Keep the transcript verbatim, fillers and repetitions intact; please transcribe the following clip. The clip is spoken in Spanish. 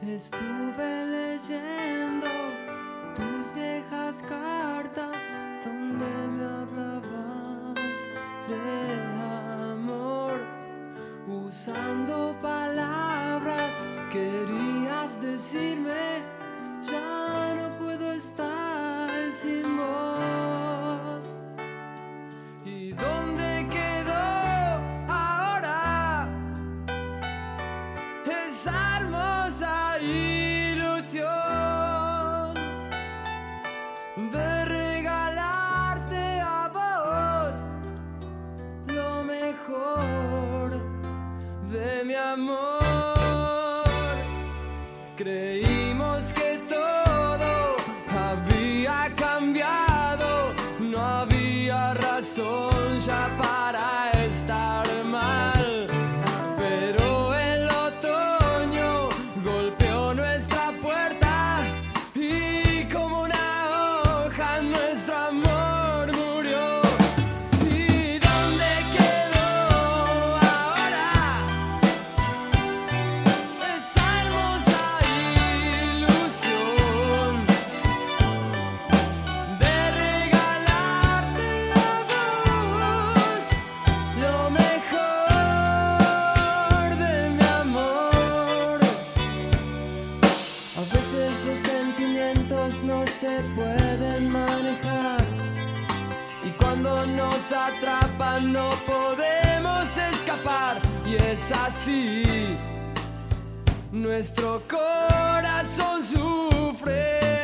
Estuve leyendo tus viejas cartas donde me hablabas de amor, usando palabras querías decirme, ya no puedo estar sin vos. ¿Y dónde quedó ahora esa hermosa ilusión de regalarte a vos lo mejor de mi amor? Creímos que todo había cambiado, no había razón ya para estar mal, pero el otoño golpeó nuestra puerta y como una hoja nuestro amor murió. ¿Y dónde quedó ahora esa hermosa ilusión de regalarte a vos lo mejor de mi amor? A veces los sentimientos no se pueden manejar y cuando nos atrapan no podemos escapar, y es así, nuestro corazón sufre.